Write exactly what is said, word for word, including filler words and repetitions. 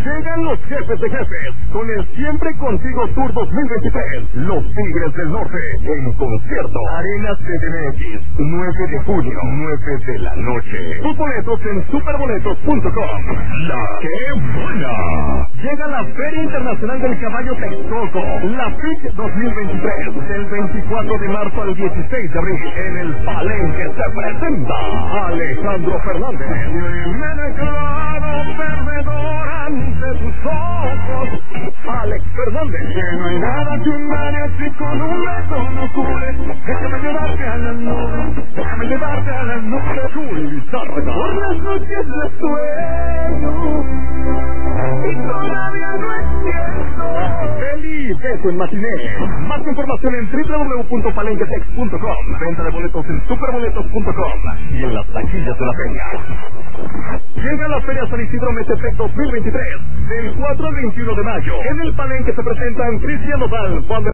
Llegan los jefes de jefes con el Siempre Contigo Tour dos mil veintitrés. Los Tigres del Norte en concierto. Arena C D M X, nueve de junio, nueve de la noche. Tus boletos en superboletos punto com. ¡La que buena! Llega la Feria Internacional del Caballo Texcoco, la F I C dos mil veintitrés, del veinticuatro de marzo al dieciséis de abril. En el Palenque se presenta Alejandro Fernández. Me declaro perdedor ante tus ojos, Alex Fernández. Que no hay nada que un mariachi con un beso no cure. Déjame llevarte a la nube, déjame llevarte a la nube. Chuy Lizárraga. Por las noches de sueño y todavía no entiendo. Feliz beso en matiné. Más información en doble u doble u doble u punto palenquetex punto com. Venta de boletos en superboletos punto com y en las taquillas de la feria. Llega la Feria San Isidro Metepec dos mil veintitrés, del cuatro al veintiuno de mayo. En el Palenque se presentan Cristian Nodal, Juan de